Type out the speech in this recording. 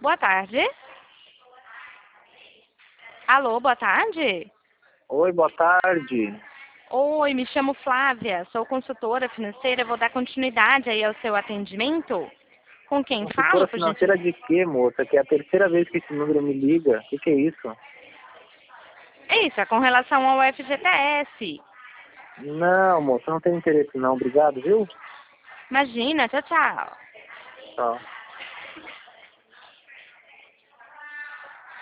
Boa tarde. Alô, boa tarde. Oi, boa tarde. Oi, me chamo Flávia, sou consultora financeira, vou dar continuidade aí ao seu atendimento. Com quem falo, Consultora por financeira gentileza? de quê, moça? Que é a terceira vez que esse número me liga. O que é isso? É isso, é com relação ao FGTS. Não, moça, não tenho interesse não. Obrigado, viu? Imagina, tchau, tchau. Tchau.